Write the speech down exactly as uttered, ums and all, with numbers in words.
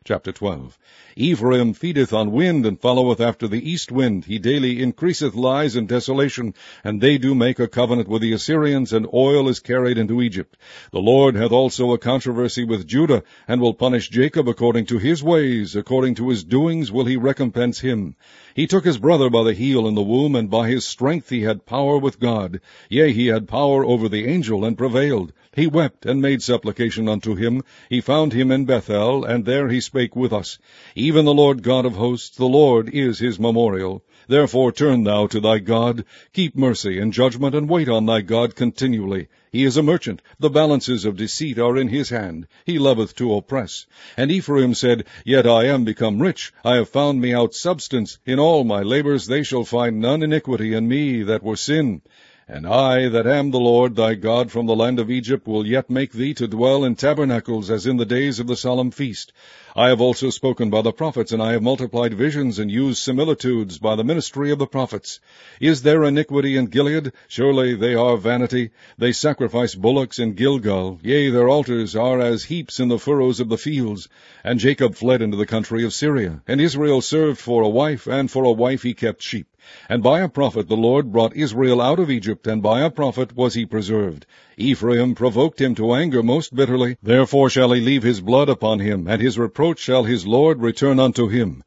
Chapter twelve. Ephraim feedeth on wind, and followeth after the east wind. He daily increaseth lies and desolation, and they do make a covenant with the Assyrians, and oil is carried into Egypt. The Lord hath also a controversy with Judah, and will punish Jacob according to his ways, according to his doings will he recompense him. He took his brother by the heel in the womb, and by his strength he had power with God. Yea, he had power over the angel, and prevailed. He wept, and made supplication unto him. He found him in Bethel, and there he spake with us. Even the Lord God of hosts, the Lord is his memorial. Therefore turn thou to thy God, keep mercy and judgment, and wait on thy God continually. He is a merchant, the balances of deceit are in his hand. He loveth to oppress. And Ephraim said, Yet I am become rich, I have found me out substance. In all my labors they shall find none iniquity in me that were sin. And I, that am the Lord thy God from the land of Egypt, will yet make thee to dwell in tabernacles, as in the days of the solemn feast. I have also spoken by the prophets, and I have multiplied visions, and used similitudes by the ministry of the prophets. Is there iniquity in Gilead? Surely they are vanity. They sacrifice bullocks in Gilgal. Yea, their altars are as heaps in the furrows of the fields. And Jacob fled into the country of Syria. And Israel served for a wife, and for a wife he kept sheep. And by a prophet the Lord brought Israel out of Egypt, and by a prophet was he preserved. Ephraim provoked him to anger most bitterly. Therefore shall he leave his blood upon him, and his reproach shall his Lord return unto him.